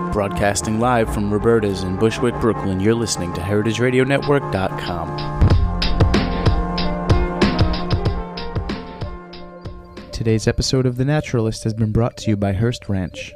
Broadcasting live from Roberta's in Bushwick, Brooklyn, you're listening to HeritageRadioNetwork.com. Today's episode of The Naturalist has been brought to you by Hearst Ranch.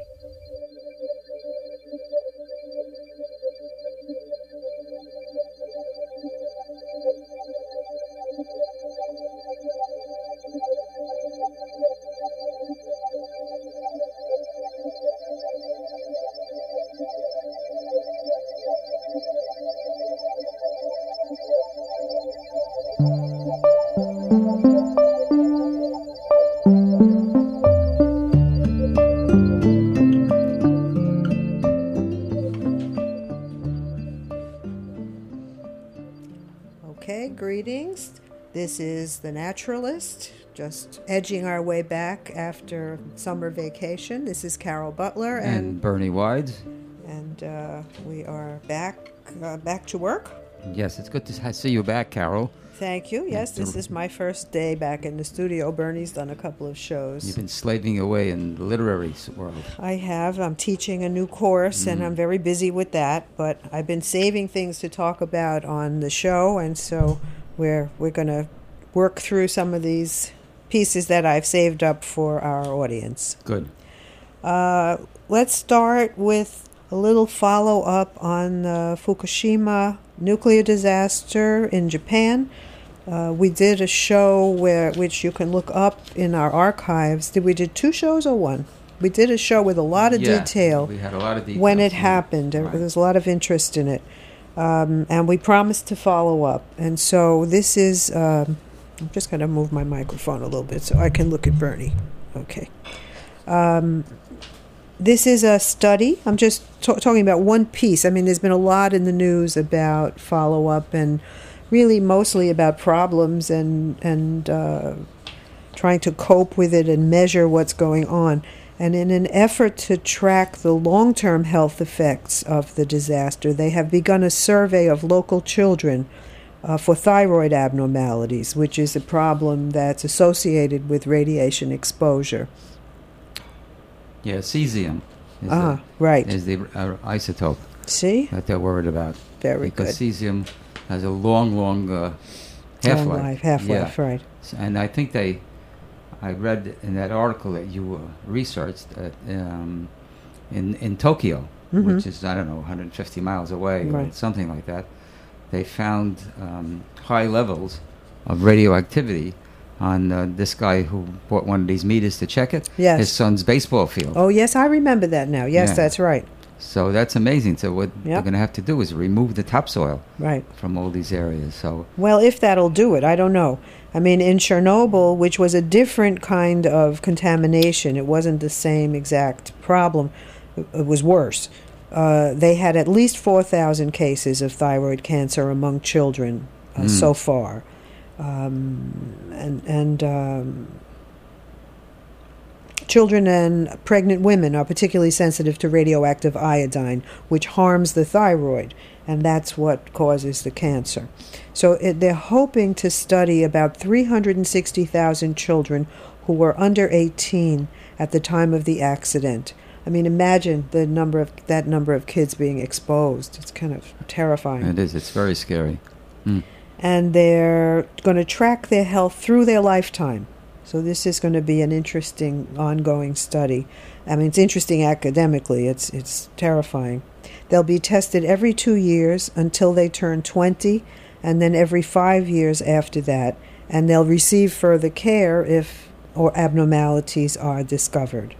Greetings. This is The Naturalist, just edging our way back after summer vacation. This is Carol Butler and Bernie Wides. And we are back to work. Yes, it's good to see you back, Carol. Thank you. Yes, this is my first day back in the studio. Bernie's done a couple of shows. You've been slaving away in the literary world. I have. I'm teaching a new course, and I'm very busy with that. But I've been saving things to talk about on the show, and so we're going to work through some of these pieces that I've saved up for our audience. Good. Let's start with a little follow-up on the Fukushima nuclear disaster in Japan. We did a show which you can look up in our archives. We did 2 shows or 1? We did a show with a lot of detail. We had a lot of detail when it happened. Right. There was a lot of interest in it. And we promised to follow up. And so this is, I'm just going to move my microphone a little bit so I can look at Bernie. Okay. This is a study. I'm just talking about one piece. I mean, there's been a lot in the news about follow-up and really mostly about problems and trying to cope with it and measure what's going on. And in an effort to track the long-term health effects of the disaster, they have begun a survey of local children for thyroid abnormalities, which is a problem that's associated with radiation exposure. Yeah, cesium is the isotope. See? That they're worried about. Very good. Because cesium has a long half-life. Half-life, right. And I think I read in that article that you researched in Tokyo, which is, 150 miles away or something like that. They found high levels of radioactivity on this guy who bought one of these meters to check it. Yes. His son's baseball field. Oh, yes, I remember that now. Yes, that's right. So that's amazing. So what they're going to have to do is remove the topsoil from all these areas. So well, if that'll do it, I don't know. I mean, in Chernobyl, which was a different kind of contamination, it wasn't the same exact problem. It was worse. They had at least 4,000 cases of thyroid cancer among children so far. Children and pregnant women are particularly sensitive to radioactive iodine, which harms the thyroid, and that's what causes the cancer. So they're hoping to study about 360,000 children who were under 18 at the time of the accident. I mean, imagine that number of kids being exposed. It's kind of terrifying. It is. It's very scary. And they're going to track their health through their lifetime. So this is going to be an interesting ongoing study. I mean, it's interesting academically. It's terrifying. They'll be tested every 2 years until they turn 20, and then every 5 years after that. And they'll receive further care if abnormalities are discovered.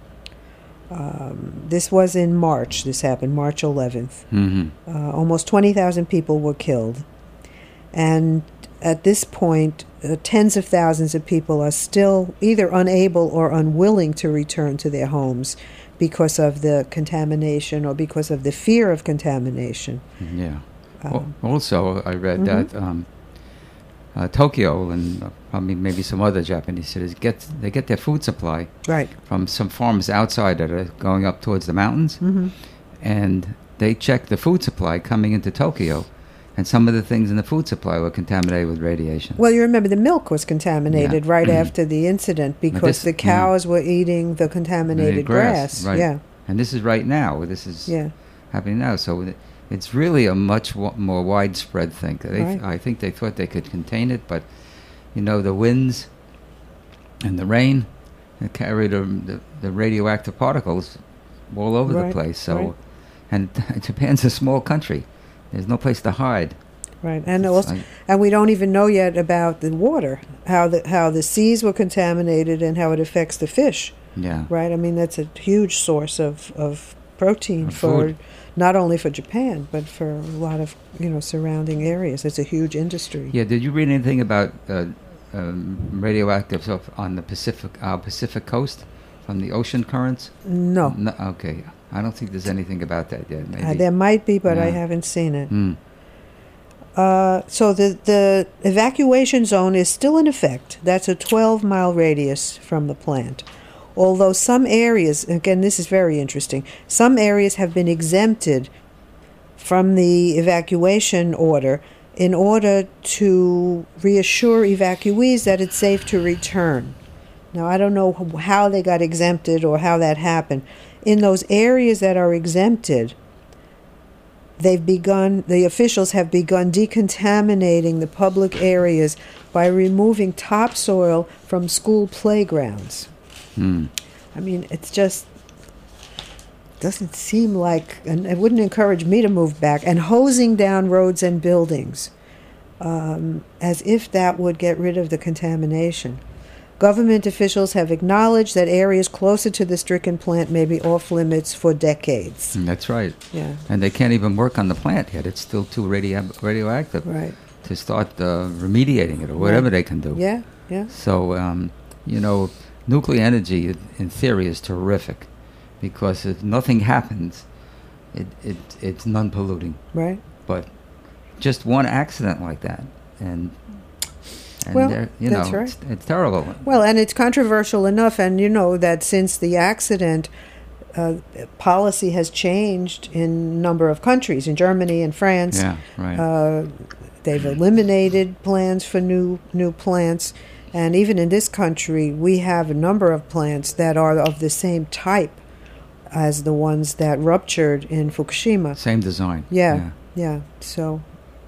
This was in March. This happened, March 11th. Almost 20,000 people were killed. And at this point, tens of thousands of people are still either unable or unwilling to return to their homes because of the contamination or because of the fear of contamination. Yeah. Also, I read that Tokyo and probably maybe some other Japanese cities get their food supply from some farms outside that are going up towards the mountains, and they check the food supply coming into Tokyo. And some of the things in the food supply were contaminated with radiation. Well, you remember the milk was contaminated right after the incident because the cows were eating the contaminated grass. Right. Yeah. And this is right now. This is happening now. So it's really a much more widespread thing. I think they thought they could contain it, but, the winds and the rain carry the radioactive particles all over the place. So, and Japan's a small country. There's no place to hide. Right, and and we don't even know yet about the water, how the seas were contaminated and how it affects the fish. Yeah. Right. I mean, that's a huge source of protein for not only for Japan but for a lot of surrounding areas. It's a huge industry. Yeah. Did you read anything about radioactive stuff on the Pacific coast from the ocean currents? No. Okay. I don't think there's anything about that yet. Maybe. There might be, but I haven't seen it. So the evacuation zone is still in effect. That's a 12-mile radius from the plant. Although some areas, again, this is very interesting, some areas have been exempted from the evacuation order in order to reassure evacuees that it's safe to return. Now, I don't know how they got exempted or how that happened. In those areas that are exempted, the officials have begun decontaminating the public areas by removing topsoil from school playgrounds. I mean, it's just doesn't seem like, and it wouldn't encourage me to move back, and hosing down roads and buildings, as if that would get rid of the contamination. Government officials have acknowledged that areas closer to the stricken plant may be off limits for decades. That's right. Yeah. And they can't even work on the plant yet. It's still too radioactive to start remediating it or whatever they can do. Yeah, yeah. So, nuclear energy, in theory, is terrific because if nothing happens, it's non-polluting. Right. But just one accident like that, and that's right. It's terrible. Well, and it's controversial enough, and that since the accident, policy has changed in a number of countries, in Germany and France. Yeah, right. They've eliminated plans for new plants, and even in this country, we have a number of plants that are of the same type as the ones that ruptured in Fukushima. Same design. Yeah. So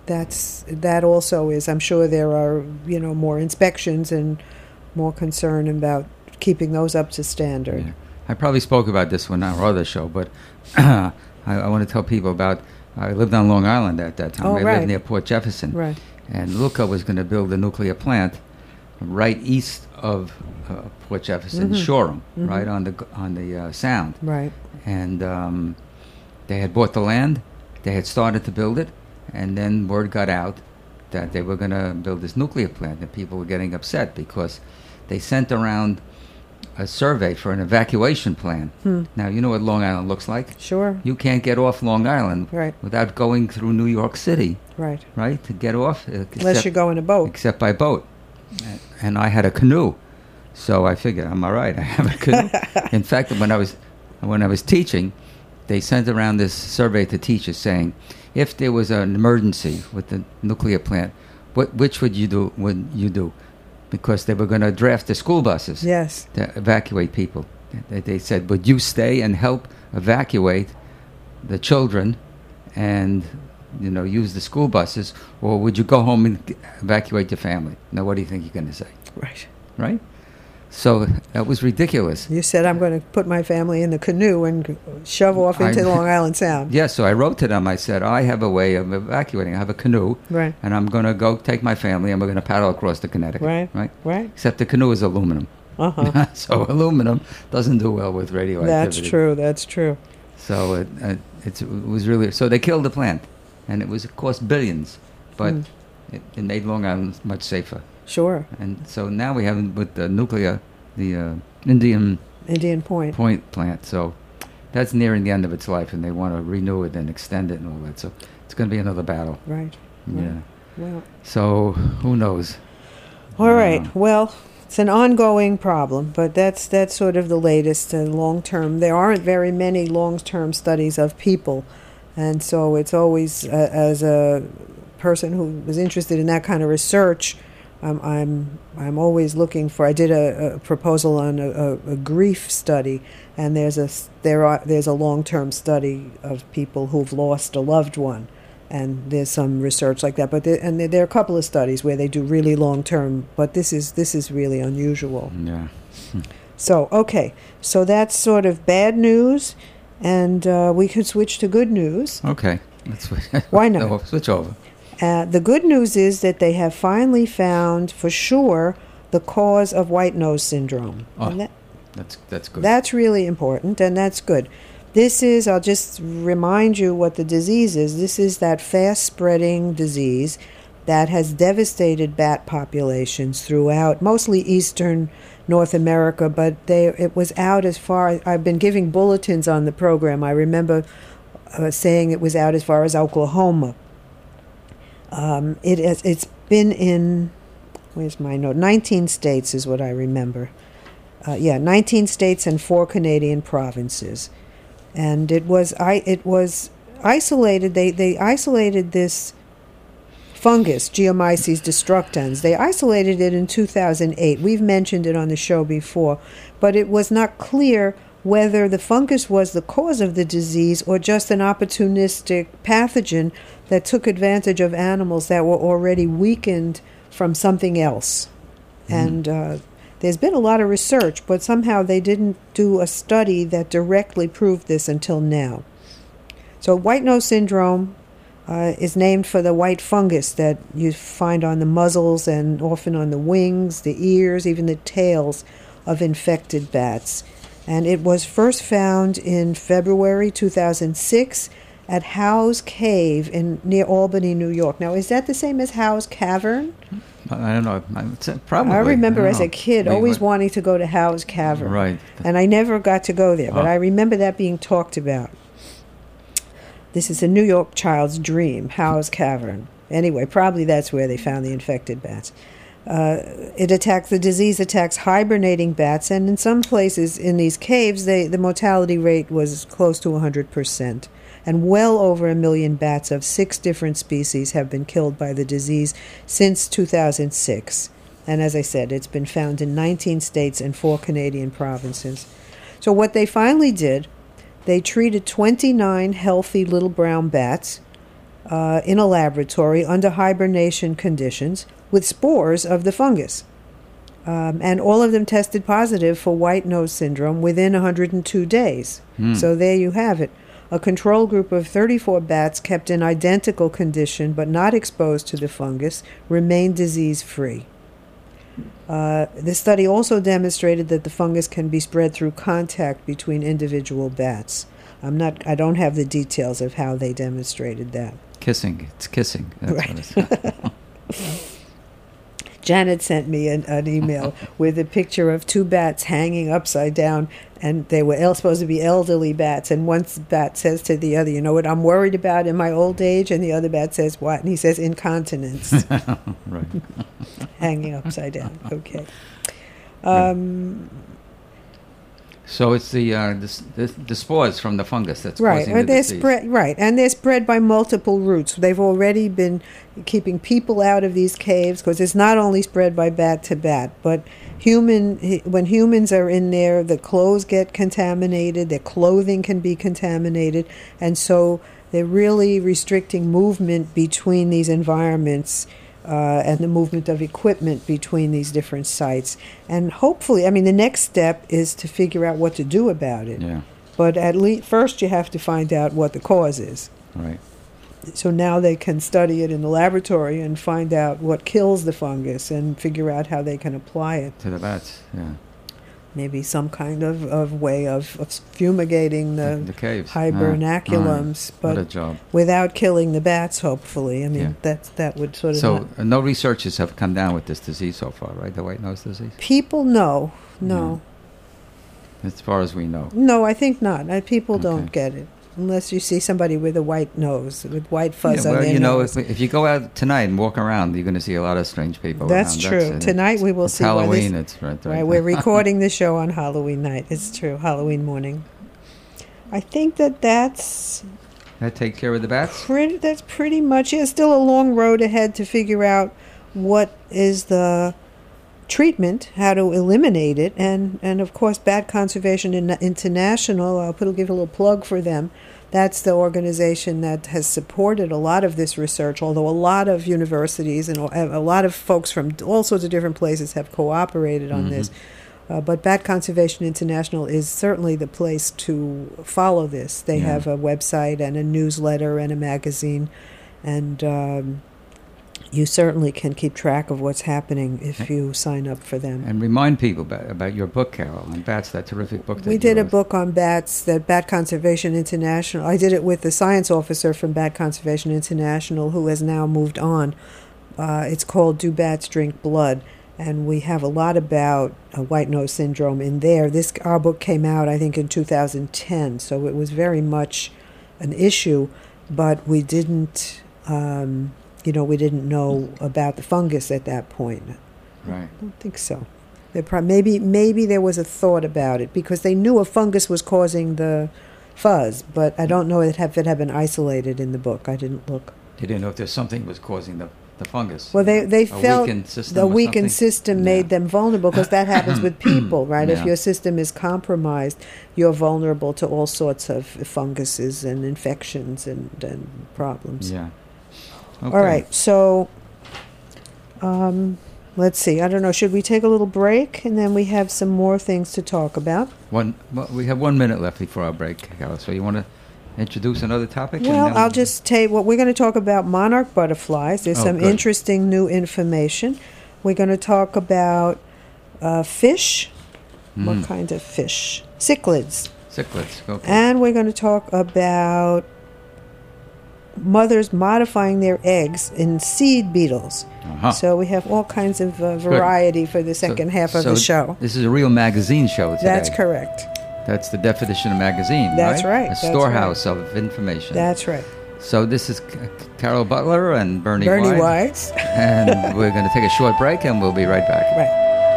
that also is, I'm sure there are, more inspections and more concern about keeping those up to standard. Yeah. I probably spoke about this on our other show, but I want to tell people about, I lived on Long Island at that time. I lived near Port Jefferson. Right. And Luca was going to build a nuclear plant right east of Port Jefferson, Shoreham, right on the Sound. Right. And they had bought the land, they had started to build it, and then word got out that they were going to build this nuclear plant, and people were getting upset because they sent around a survey for an evacuation plan. Now, you know what Long Island looks like? Sure. You can't get off Long Island without going through New York City. Right. Right? To get off. Unless you go in a boat. Except by boat. And I had a canoe. So I figured, I'm all right. I have a canoe. In fact, when I was teaching, they sent around this survey to teachers saying, if there was an emergency with the nuclear plant, which would you do? Because they were going to draft the school buses to evacuate people. They said, would you stay and help evacuate the children and use the school buses, or would you go home and evacuate your family? Now, what do you think you're going to say? Right? So that was ridiculous. You said, I'm going to put my family in the canoe and shove off into Long Island Sound. Yeah, so I wrote to them. I said, I have a way of evacuating. I have a canoe, and I'm going to go take my family, and we're going to paddle across the Connecticut. Right. Except the canoe is aluminum. So aluminum doesn't do well with radioactivity. That's true. So it was really... So they killed the plant, and it cost billions, but it made Long Island much safer. Sure. And so now we have with the nuclear, the Indian Point plant. So that's nearing the end of its life, and they want to renew it and extend it and all that. So it's going to be another battle. Right. Yeah. Well. So who knows? All right. Well, it's an ongoing problem, but that's sort of the latest long-term. There aren't very many long-term studies of people, and so it's always, as a person who was interested in that kind of research, I'm always looking for. I did a proposal on a grief study, and there's a long-term study of people who've lost a loved one, and there's some research like that. But there are a couple of studies where they do really long-term, but this is really unusual. Yeah. So okay, so that's sort of bad news, and we could switch to good news. Okay, let's switch. Why not? Switch over. The good news is that they have finally found, for sure, the cause of white nose syndrome. Oh, that's good. That's really important, and that's good. I'll just remind you what the disease is. This is that fast-spreading disease that has devastated bat populations throughout, mostly eastern North America, but it was out as far. I've been giving bulletins on the program. I remember saying it was out as far as Oklahoma. It's been in, where's my note? 19 states is what I remember. 19 states and 4 Canadian provinces, and it was isolated. They isolated this fungus, Geomyces destructans. They isolated it in 2008. We've mentioned it on the show before, but it was not clear whether the fungus was the cause of the disease or just an opportunistic pathogen that took advantage of animals that were already weakened from something else. And there's been a lot of research, but somehow they didn't do a study that directly proved this until now. So white nose syndrome is named for the white fungus that you find on the muzzles and often on the wings, the ears, even the tails of infected bats. And it was first found in February 2006 at Howe's Cave near Albany, New York. Now, is that the same as Howe's Cavern? I don't know. Probably. I remember as a kid always wanting to go to Howe's Cavern. Right. And I never got to go there, but I remember that being talked about. This is a New York child's dream, Howe's Cavern. Anyway, probably that's where they found the infected bats. The disease attacks hibernating bats, and in some places in these caves, the mortality rate was close to 100%. And well over 1 million bats of 6 different species have been killed by the disease since 2006. And as I said, it's been found in 19 states and 4 Canadian provinces. So what they finally did, they treated 29 healthy little brown bats in a laboratory under hibernation conditions with spores of the fungus. And all of them tested positive for white nose syndrome within 102 days. So there you have it. A control group of 34 bats kept in identical condition but not exposed to the fungus remained disease-free. This study also demonstrated that the fungus can be spread through contact between individual bats. I don't have the details of how they demonstrated that. Kissing. It's kissing. That's right. What it's Janet sent me an email with a picture of 2 bats hanging upside down, and they were supposed to be elderly bats. And one bat says to the other, "You know what I'm worried about in my old age?" And the other bat says, "What?" And he says, "Incontinence." Right. Hanging upside down. Okay. So it's the spores from the fungus that's causing the disease. Right, and they're spread by multiple routes. They've already been keeping people out of these caves because it's not only spread by bat to bat, but when humans are in there, the clothes get contaminated, their clothing can be contaminated, and so they're really restricting movement between these environments. And the movement of equipment between these different sites. And hopefully, the next step is to figure out what to do about it. Yeah. But at least first you have to find out what the cause is. Right. So now they can study it in the laboratory and find out what kills the fungus and figure out how they can apply it. To the bats, yeah. Maybe some kind of way of fumigating the caves. Hibernaculums, but what a job. Without killing the bats, hopefully. That would sort of... So no researchers have come down with this disease so far, right? The white nose disease? People know. No. As far as we know. No, I think not. People don't get it. Unless you see somebody with a white nose, with white fuzz on their nose. If you go out tonight and walk around, you're going to see a lot of strange people That's around. True. Tonight we will see. Halloween. It's right. We're recording the show on Halloween night. It's true. Halloween morning. I think that's... That take care of the bats? That's pretty much it. Still a long road ahead to figure out what is the treatment, how to eliminate it, and of course Bat Conservation International, I'll give a little plug for them. That's the organization that has supported a lot of this research, although a lot of universities and a lot of folks from all sorts of different places have cooperated on this. But Bat Conservation International is certainly the place to follow this. They have a website and a newsletter and a magazine, and you certainly can keep track of what's happening if you sign up for them. And remind people about your book, Carol, on bats, that terrific book that we did a book on bats, that Bat Conservation International. I did it with the science officer from Bat Conservation International, who has now moved on. It's called Do Bats Drink Blood? And we have a lot about white nose syndrome in there. Our book came out, I think, in 2010, so it was very much an issue, but we didn't... we didn't know about the fungus at that point. Right. I don't think so. Maybe there was a thought about it because they knew a fungus was causing the fuzz, but I don't know if it had been isolated in the book. I didn't look. They didn't know if there's something was causing the fungus. Well, they felt the weakened system made them vulnerable because that happens with people, right? Yeah. If your system is compromised, you're vulnerable to all sorts of funguses and infections and problems. Yeah. Okay. All right, so let's see. I don't know. Should we take a little break, and then we have some more things to talk about? We have 1 minute left before our break, Carol. So you want to introduce another topic? Well, I'll just tell you what we're going to talk about. Monarch butterflies. There's some interesting new information. We're going to talk about fish. What kind of fish? Cichlids. Cichlids. Okay. And we're going to talk about mothers modifying their eggs in seed beetles. So we have all kinds of variety for the second half of the show. This is a real magazine show today. That's correct. That's the definition of magazine, That's right. A storehouse of information. That's right. So this is Carol Butler and Bernie Wise. And we're going to take a short break, and we'll be right back. Right.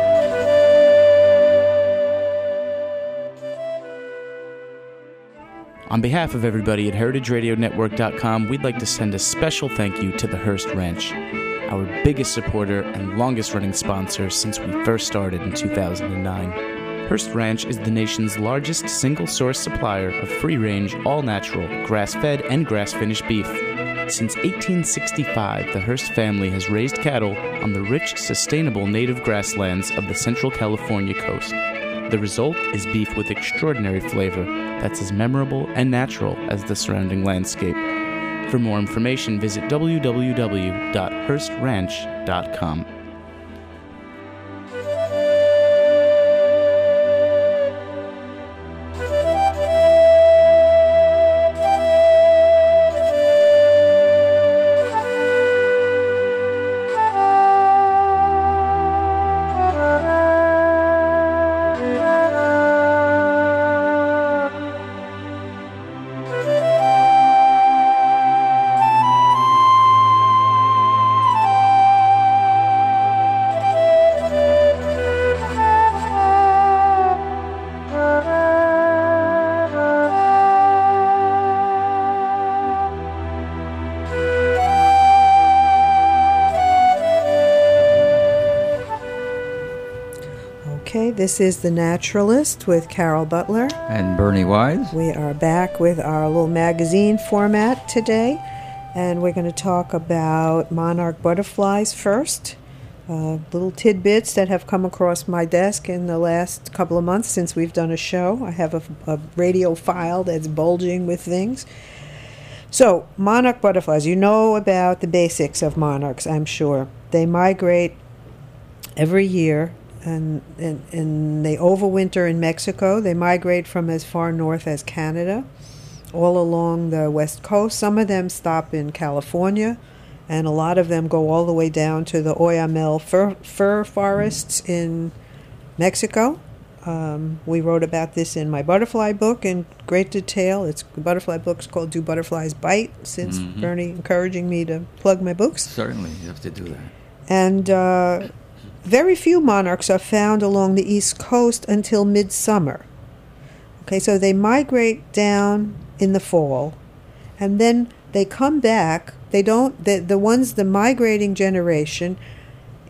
On behalf of everybody at HeritageRadioNetwork.com, we'd like to send a special thank you to the Hearst Ranch, our biggest supporter and longest-running sponsor since we first started in 2009. Hearst Ranch is the nation's largest single-source supplier of free-range, all-natural, grass-fed, and grass-finished beef. Since 1865, the Hearst family has raised cattle on the rich, sustainable native grasslands of the Central California coast. The result is beef with extraordinary flavor that's as memorable and natural as the surrounding landscape. For more information, visit www.hearstranch.com. This is The Naturalist with Carol Butler. And Bernie Wise. We are back with our little magazine format today, and we're going to talk about monarch butterflies first. Little tidbits that have come across my desk in the last couple of months since we've done a show. I have a radio file that's bulging with things. So, monarch butterflies. You know about the basics of monarchs, I'm sure. They migrate every year. And they overwinter in Mexico. They migrate from as far north as Canada, all along the west coast. Some of them stop in California, and a lot of them go all the way down to the Oyamel fir forests in Mexico. We wrote about this in my butterfly book in great detail. The butterfly book's called Do Butterflies Bite, since Bernie encouraging me to plug my books. Certainly, you have to do that. And very few monarchs are found along the East Coast until midsummer. Okay, so they migrate down in the fall, and then they come back. They don't. The migrating generation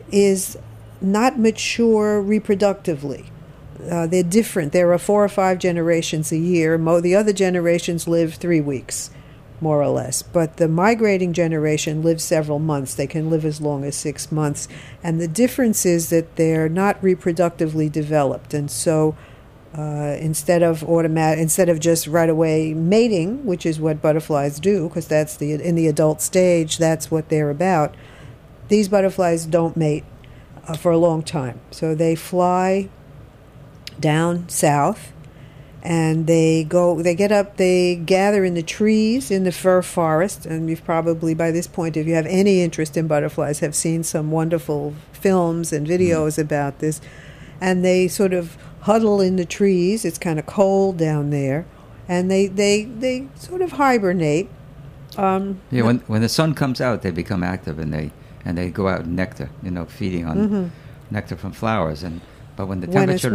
is not mature reproductively. They're different. There are 4 or 5 generations a year. The other generations live 3 weeks, more or less. But the migrating generation lives several months. They can live as long as 6 months. And the difference is that they're not reproductively developed. And so instead of just right away mating, which is what butterflies do, because that's in the adult stage, that's what they're about, these butterflies don't mate for a long time. So they fly down south, and they gather in the trees in the fir forest. And you've probably, by this point, if you have any interest in butterflies, have seen some wonderful films and videos about this. And they sort of huddle in the trees. It's kind of cold down there, and they sort of hibernate. When the sun comes out, they become active, and they go out and nectar, feeding on nectar from flowers. But when the temperature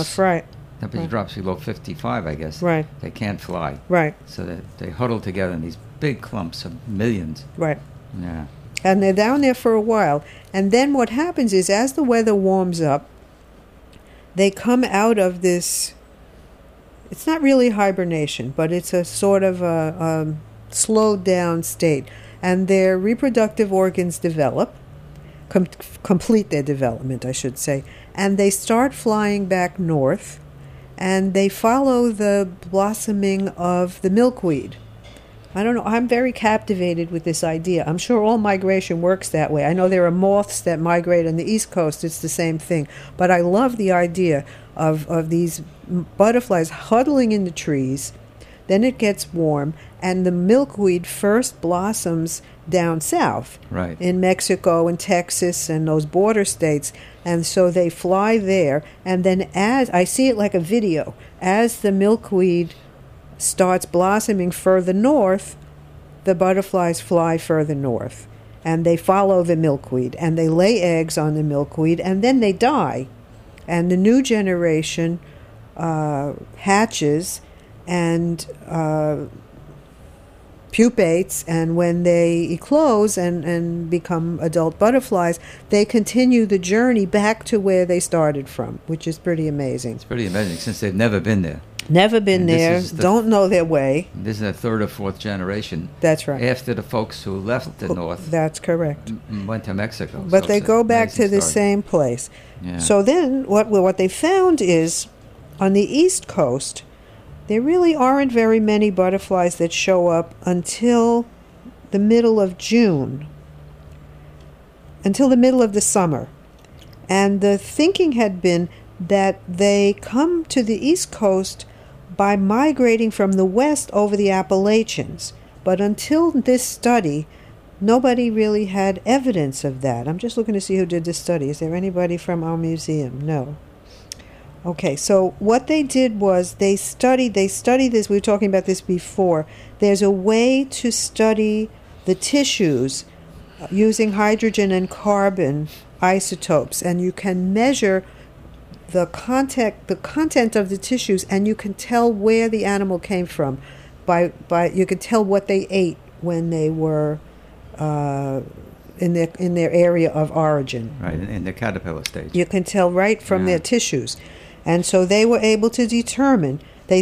drops below 55, I guess, right, they can't fly. Right. So they huddle together in these big clumps of millions. Right. Yeah. And they're down there for a while. And then what happens is, as the weather warms up, they come out of this, it's not really hibernation, but it's a sort of a slowed down state. And their reproductive organs develop, complete their development, I should say. And they start flying back north, and they follow the blossoming of the milkweed. I don't know, I'm very captivated with this idea. I'm sure all migration works that way. I know there are moths that migrate on the East Coast, it's the same thing. But I love the idea of these butterflies huddling in the trees. Then it gets warm, and the milkweed first blossoms down south, right, in Mexico and Texas and those border states. And so they fly there, and then as I see it like a video, as the milkweed starts blossoming further north, the butterflies fly further north, and they follow the milkweed, and they lay eggs on the milkweed, and then they die, and the new generation hatches and pupates, and when they eclose and become adult butterflies, they continue the journey back to where they started from, which is pretty amazing. It's pretty amazing, since they've never been there. Never been there, don't know their way. This is the 3rd or 4th generation. That's right. After the folks who left the north. That's correct. Went to Mexico. But they go back to the same place. Yeah. So then what they found is, on the East Coast, there really aren't very many butterflies that show up until the middle of June, until the middle of the summer. And the thinking had been that they come to the East Coast by migrating from the west over the Appalachians. But until this study, nobody really had evidence of that. I'm just looking to see who did this study. Is there anybody from our museum? No. Okay, so what they did was they studied this. We were talking about this before. There's a way to study the tissues using hydrogen and carbon isotopes, and you can measure the content of the tissues, and you can tell where the animal came from by you can tell what they ate when they were in their area of origin. Right, in the caterpillar stage. You can tell right from their tissues. And so they were able to determine, they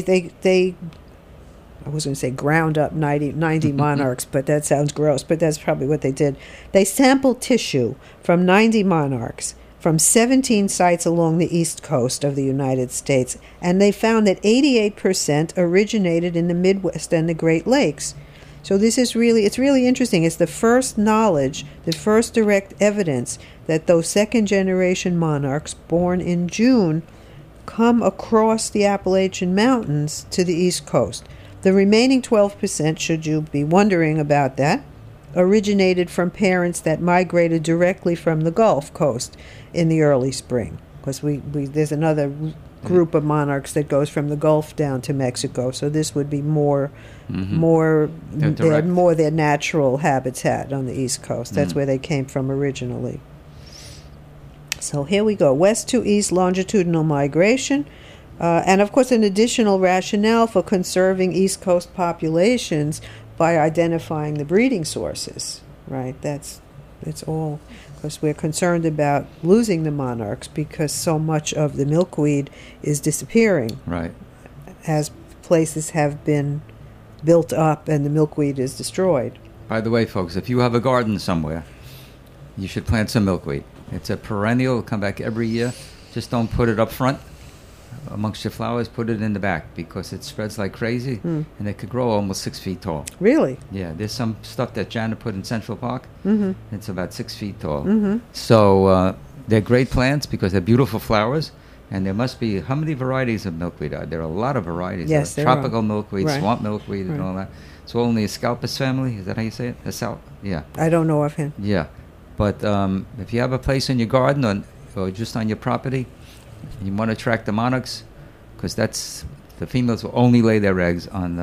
I was going to say ground up 90 monarchs, but that sounds gross, but that's probably what they did. They sampled tissue from 90 monarchs from 17 sites along the east coast of the United States, and they found that 88% originated in the Midwest and the Great Lakes. So it's really interesting. It's the first knowledge, the first direct evidence that those second-generation monarchs born in June come across the Appalachian Mountains to the East Coast. The remaining 12%, should you be wondering about that, originated from parents that migrated directly from the Gulf Coast in the early spring. Because there's another group of monarchs that goes from the Gulf down to Mexico. So this would be more their natural habitat on the East Coast. That's where they came from originally. So here we go. West to east longitudinal migration. And of course an additional rationale for conserving East Coast populations by identifying the breeding sources. Right? It's all because we're concerned about losing the monarchs because so much of the milkweed is disappearing. Right. As places have been built up and the milkweed is destroyed. By the way, folks, if you have a garden somewhere, you should plant some milkweed. It's a perennial. It'll come back every year. Just don't put it up front amongst your flowers. Put it in the back because it spreads like crazy, and it could grow almost 6 feet tall. Really? Yeah. There's some stuff that Janet put in Central Park. It's about 6 feet tall. So they're great plants because they're beautiful flowers. And there must be, how many varieties of milkweed are there? There are a lot of varieties. Yes, there tropical are. Milkweed, Right. swamp milkweed, Right. and all that. It's all in the Ascalpus family. Is that how you say it? Yeah. I don't know of him. Yeah. But if you have a place in your garden or just on your property, you want to attract the monarchs, because the females will only lay their eggs on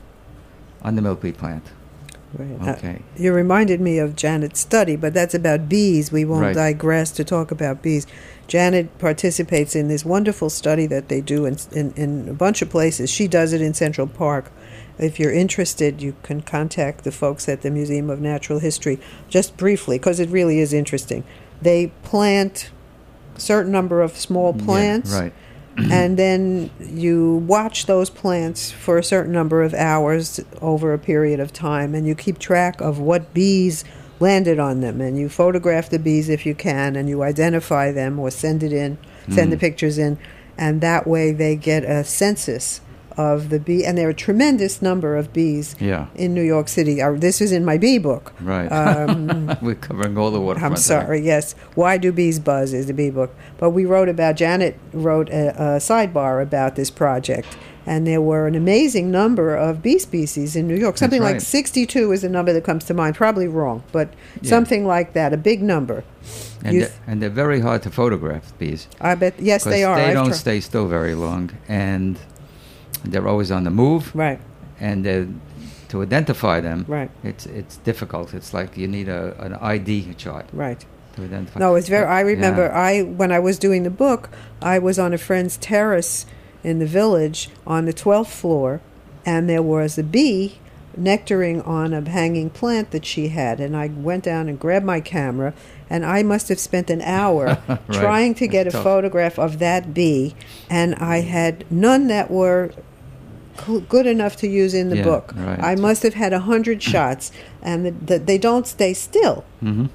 the milkweed plant. Right. Okay. You reminded me of Janet's study, but that's about bees. We won't digress to talk about bees. Janet participates in this wonderful study that they do in a bunch of places. She does it in Central Park. If you're interested, you can contact the folks at the Museum of Natural History just briefly, because it really is interesting. They plant a certain number of small plants. Yeah, right. And then you watch those plants for a certain number of hours over a period of time, and you keep track of what bees landed on them, and you photograph the bees if you can, and you identify them or send the pictures in, and that way they get a census of the bee. And there are a tremendous number of bees in New York City. This is in my bee book. Right. We're covering all the waterfront. I'm sorry, yes. Why Do Bees Buzz is the bee book. But Janet wrote a sidebar about this project, and there were an amazing number of bee species in New York. Something like 62 is the number that comes to mind. Probably wrong, but something like that, a big number. And they're very hard to photograph, bees. I bet, yes, they are. They don't stay still very long, and they're always on the move. Right. And to identify them, right, it's difficult. It's like you need an ID chart. Right. To identify. No, it's very. I remember when I was doing the book, I was on a friend's terrace in the village on the 12th floor, and there was a bee nectaring on a hanging plant that she had, and I went down and grabbed my camera, and I must have spent an hour trying to get a photograph of that bee, and I had none that were good enough to use in the book. Right. I must have had 100 shots, and they don't stay still,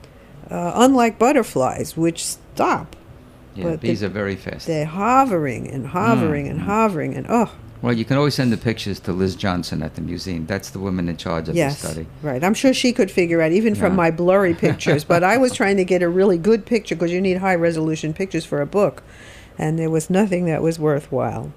unlike butterflies, which stop. Yeah, but bees are very fast. They're hovering and hovering and hovering, and Well, you can always send the pictures to Liz Johnson at the museum. That's the woman in charge of the study. Right. I'm sure she could figure out, even from my blurry pictures, but I was trying to get a really good picture, because you need high-resolution pictures for a book, and there was nothing that was worthwhile.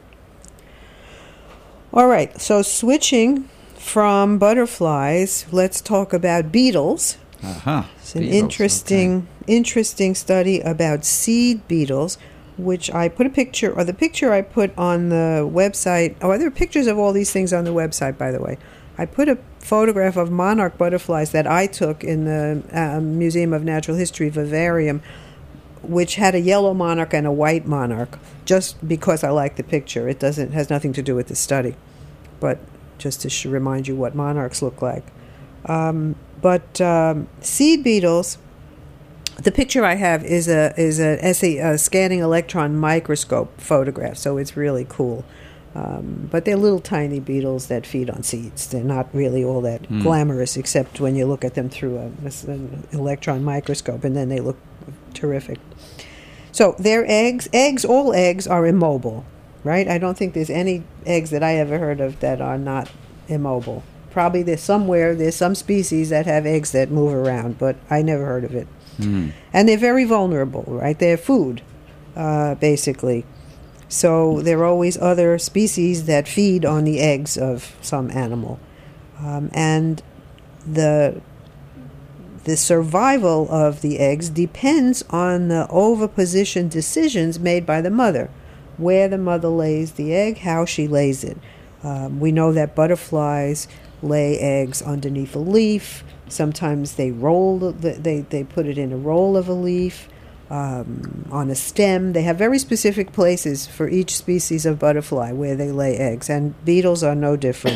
All right, so switching from butterflies, let's talk about beetles. It's an interesting study about seed beetles, which I put a picture, or the picture I put on the website. Oh, there are pictures of all these things on the website, by the way. I put a photograph of monarch butterflies that I took in the Museum of Natural History Vivarium, which had a yellow monarch and a white monarch, just because I like the picture. It has nothing to do with the study, but just to remind you what monarchs look like. But seed beetles, the picture I have is a scanning electron microscope photograph, so it's really cool. But they're little tiny beetles that feed on seeds. They're not really all that glamorous, except when you look at them through an electron microscope, and then they look terrific. So their all eggs are immobile, right? I don't think there's any eggs that I ever heard of that are not immobile. Probably there's some species that have eggs that move around, but I never heard of it. And they're very vulnerable, right? They're food, basically. So there are always other species that feed on the eggs of some animal. And the survival of the eggs depends on the oviposition decisions made by the mother, where the mother lays the egg, how she lays it. We know that butterflies lay eggs underneath a leaf. Sometimes they they put it in a roll of a leaf, on a stem. They have very specific places for each species of butterfly where they lay eggs, and beetles are no different,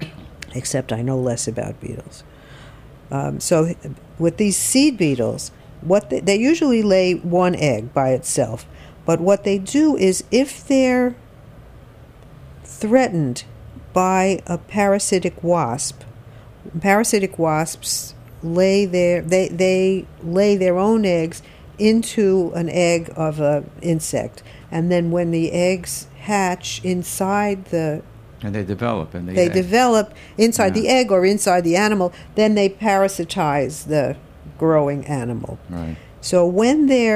except I know less about beetles. So with these seed beetles, they usually lay one egg by itself, but what they do is if they're threatened by a parasitic wasp, parasitic wasps lay their own eggs into an egg of an insect, and then when the eggs hatch inside the and they develop inside the egg or inside the animal, then they parasitize the growing animal. Right. So when they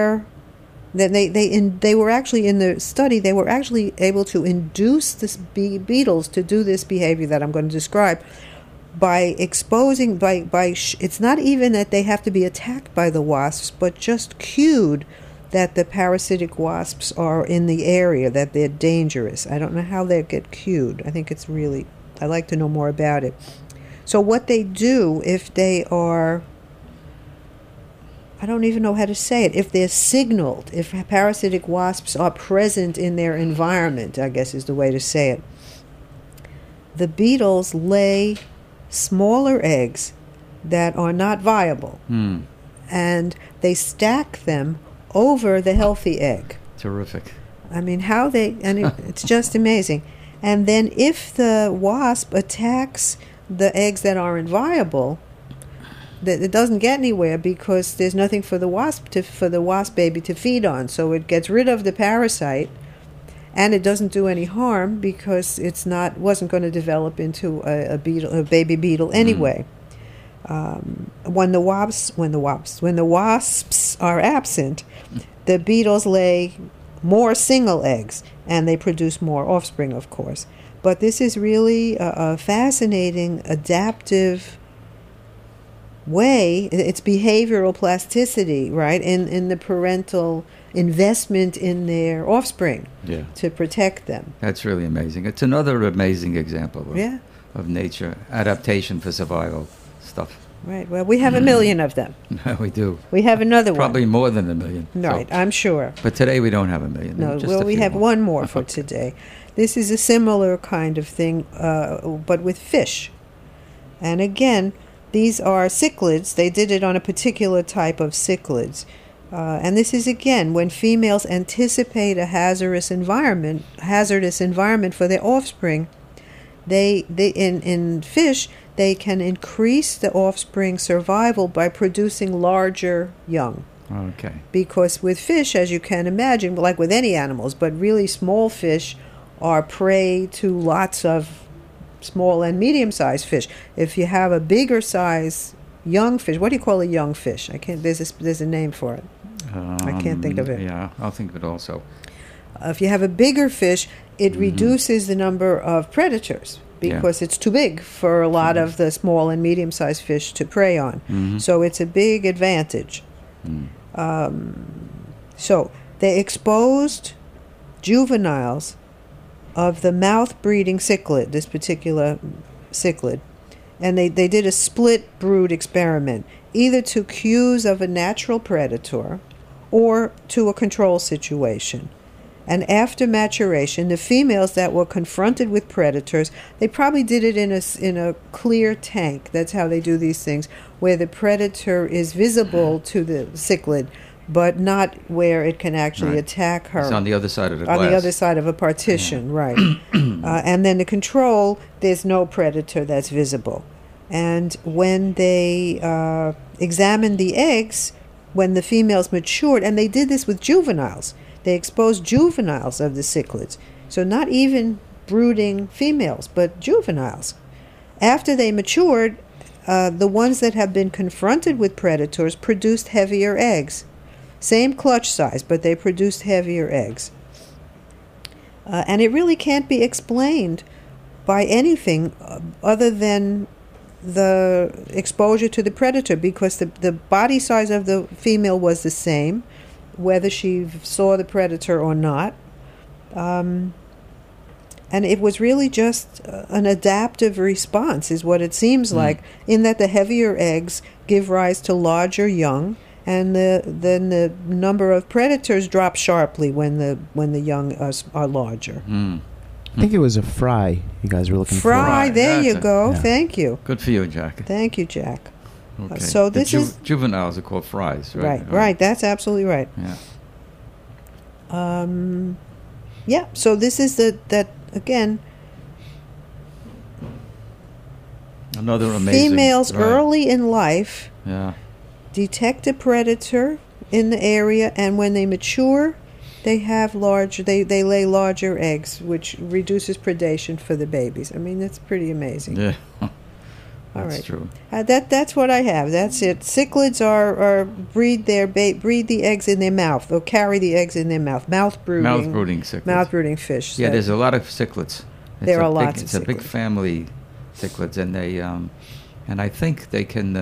were actually in the study, they were actually able to induce this beetles to do this behavior that I'm going to describe by exposing it's not even that they have to be attacked by the wasps, but just cued that the parasitic wasps are in the area, that they're dangerous. I don't know how they get cued. I think it's really, I'd like to know more about it. So what they do if they are, I don't even know how to say it, if they're signaled, if parasitic wasps are present in their environment, I guess is the way to say it, the beetles lay smaller eggs that are not viable, and they stack them over the healthy egg. Terrific. I mean, it's just amazing. And then if the wasp attacks the eggs that aren't viable, it doesn't get anywhere because there's nothing for the wasp baby to feed on. So it gets rid of the parasite, and it doesn't do any harm because wasn't going to develop into a baby beetle anyway. When the wasps are absent, the beetles lay more single eggs, and they produce more offspring, of course. But this is really a fascinating adaptive way. It's behavioral plasticity, right, in the parental investment in their offspring to protect them. That's really amazing. It's another amazing example of nature adaptation for survival stuff. Right. Well, we have a million of them. We do. We have another Probably one. more than a million. Right, so. I'm sure. But today we don't have a million. No, we have one more for today. This is a similar kind of thing, but with fish. And again, these are cichlids. They did it on a particular type of cichlids. And this is, again, when females anticipate a hazardous environment for their offspring, in fish, they can increase the offspring survival by producing larger young. Okay. Because with fish, as you can imagine, like with any animals, but really small fish are prey to lots of small and medium-sized fish. If you have a bigger size young fish, what do you call a young fish? There's a name for it. I can't think of it. Yeah, I'll think of it also. If you have a bigger fish, it reduces the number of predators because it's too big for a lot of the small and medium-sized fish to prey on. So it's a big advantage. So they exposed juveniles of the mouth-breeding cichlid, this particular cichlid, and they did a split brood experiment, either to cues of a natural predator or to a control situation. And after maturation, the females that were confronted with predators, they probably did it in a clear tank. That's how they do these things, where the predator is visible to the cichlid, but not where it can actually attack her. It's on the other side of the glass. On the other side of a partition, right. And then the control, there's no predator that's visible. And when they examined the eggs, when the females matured, and they did this with juveniles, they exposed juveniles of the cichlids. So not even brooding females, but juveniles. After they matured, the ones that have been confronted with predators produced heavier eggs. Same clutch size, but they produced heavier eggs. And it really can't be explained by anything other than the exposure to the predator, because the body size of the female was the same, whether she saw the predator or not. And it was really just an adaptive response, is what it seems like, in that the heavier eggs give rise to larger young, and then the number of predators drop sharply when the young are larger. I think it was a fry you guys were looking for. Fry, there you go. Yeah. Thank you. Good for you, Jack. Thank you, Jack. Okay. So this is juveniles are called fries, right? Right. That's absolutely right. Yeah. Yeah. So this is that again. Another amazing. Females early in life detect a predator in the area, and when they mature, they have they lay larger eggs, which reduces predation for the babies. I mean, that's pretty amazing. Yeah. That's true. That's what I have. That's it. Cichlids breed the eggs in their mouth, or carry the eggs in their mouth. Mouth brooding cichlids. Mouth brooding fish. Yeah, there's a lot of cichlids. There are lots of cichlids. It's a big family, cichlids, and they and I think they can.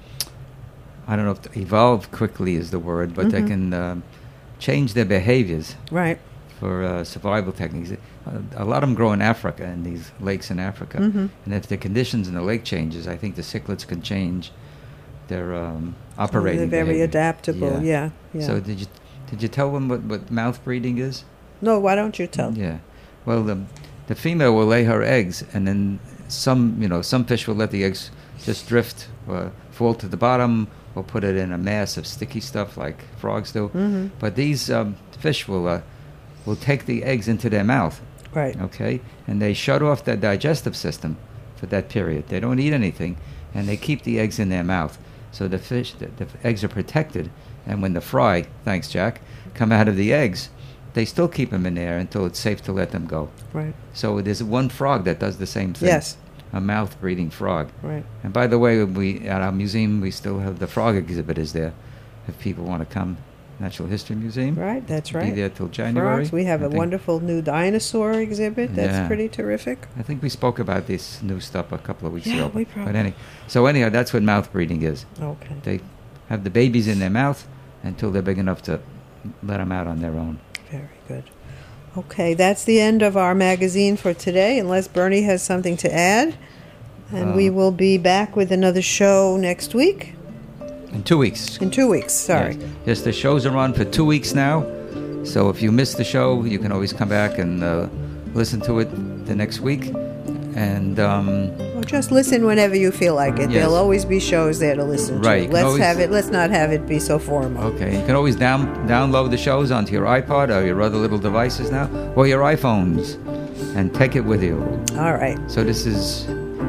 I don't know if evolve quickly is the word, but they can change their behaviors. Right. For survival techniques. A lot of them grow in Africa, in these lakes in Africa. And if the conditions in the lake changes, I think the cichlids can change their operating They're very behavior. adaptable, yeah. So did you tell them what mouth breeding is? No, why don't you tell? Yeah. Well, the female will lay her eggs, and then some fish will let the eggs just drift or fall to the bottom, or put it in a mass of sticky stuff like frogs do. But these fish will take the eggs into their mouth. Right. Okay? And they shut off their digestive system for that period. They don't eat anything, and they keep the eggs in their mouth. So the eggs are protected, and when the fry, thanks Jack, come out of the eggs, they still keep them in there until it's safe to let them go. Right. So there's one frog that does the same thing. Yes. A mouth-breathing frog. Right. And by the way, at our museum, we still have the frog exhibitors there if people want to come. Natural History Museum. Right, that's right. Be there till January. Frogs. We have a wonderful new dinosaur exhibit. That's pretty terrific. I think we spoke about this new stuff a couple of weeks ago. We probably. But anyhow, that's what mouth breeding is. Okay. They have the babies in their mouth until they're big enough to let them out on their own. Very good. Okay, that's the end of our magazine for today, unless Bernie has something to add. And we will be back with another show next week. In 2 weeks. In 2 weeks, sorry. Yes, the shows are on for 2 weeks now. So if you missed the show, you can always come back and listen to it the next week. And or just listen whenever you feel like it. Yes. There'll always be shows there to listen to. Right. Let's not have it be so formal. Okay. You can always download the shows onto your iPod or your other little devices now, or your iPhones, and take it with you. All right. So this is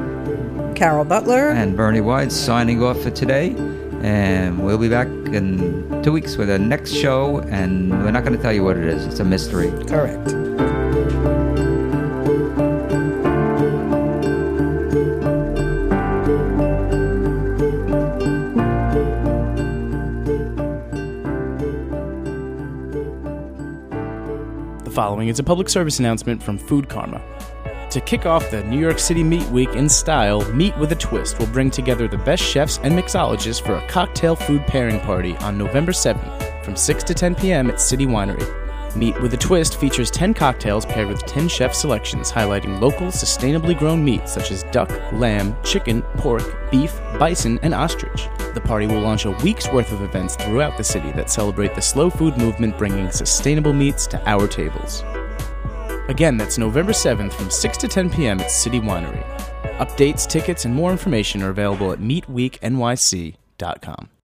Carol Butler and Bernie White signing off for today. And we'll be back in 2 weeks with our next show, and we're not going to tell you what it is. It's a mystery. Correct. The following is a public service announcement from Food Karma. To kick off the New York City Meat Week in style, Meat with a Twist will bring together the best chefs and mixologists for a cocktail food pairing party on November 7th from 6 to 10 p.m. at City Winery. Meat with a Twist features 10 cocktails paired with 10 chef selections highlighting local, sustainably grown meats such as duck, lamb, chicken, pork, beef, bison, and ostrich. The party will launch a week's worth of events throughout the city that celebrate the slow food movement bringing sustainable meats to our tables. Again, that's November 7th from 6 to 10 p.m. at City Winery. Updates, tickets, and more information are available at meatweeknyc.com.